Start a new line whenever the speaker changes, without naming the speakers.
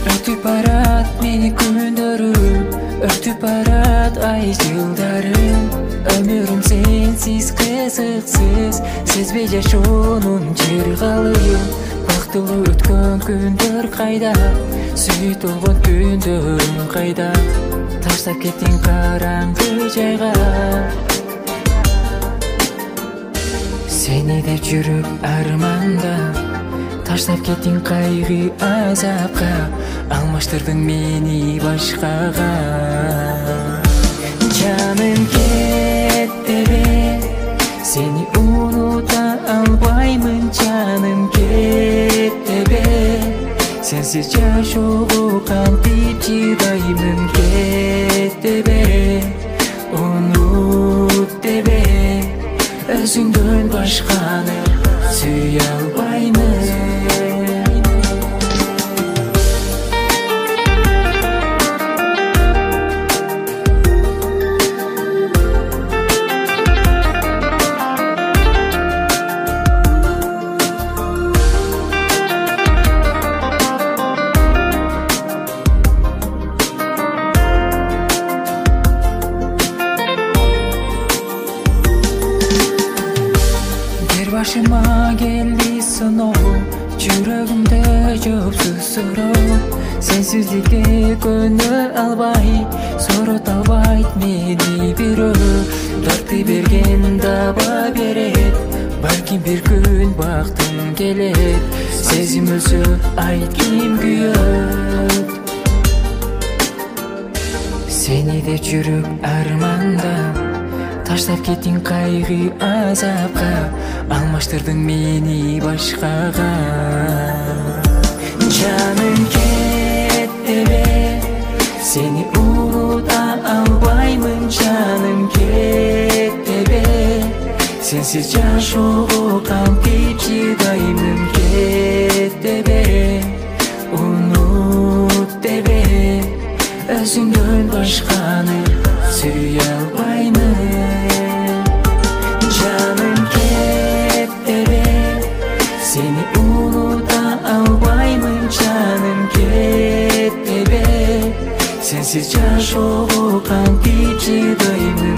Өтүп барат мени күндөрүм, өтүп барат ай жылдарым. Өмүрүм сенсиз кызыксыз, сезбей жашоонун жыргалым. Бактылуу өткөн күндөр кайда, сүйүт болгон түндөрүм кайда. Таштап кеттиң караңгы жайга, сени деп жүрүп арманда. Таштап кеттиң кайгы азапка, алмаштырдың мени башкага. Жаным кеттебе, сени унута албаймын. Жаным кеттебе, сенсиз жашоого кантип чыдаймын. Кеттебе, унут дебе, өзүңдөн башканы сүйө албаймын. Başıma geldi sınoo, жүрөгүмдө жоопсуз суроо. Сенсиздикке көнө албай, сорото албайт мени бирөө. Дартты берген даба берет, балким бир күн бактым келет. Сезим өлсө айт ким күйөт, сени деп жүрүп арманда. Таштап кеттиң кайгы азапка, алмаштырдың мени башкага. Жаным кеттебе, сени унута албаймын. Жаным кеттебе, сенсиз жашоого кантип чыдаймын. Кеттебе, унут дебе, өзүңдөн башканы сүйө албаймын. Жаным кеттебе, сени унута албаймын. Жаным кеттебе, сенсиз жашоого кантип чыдаймын.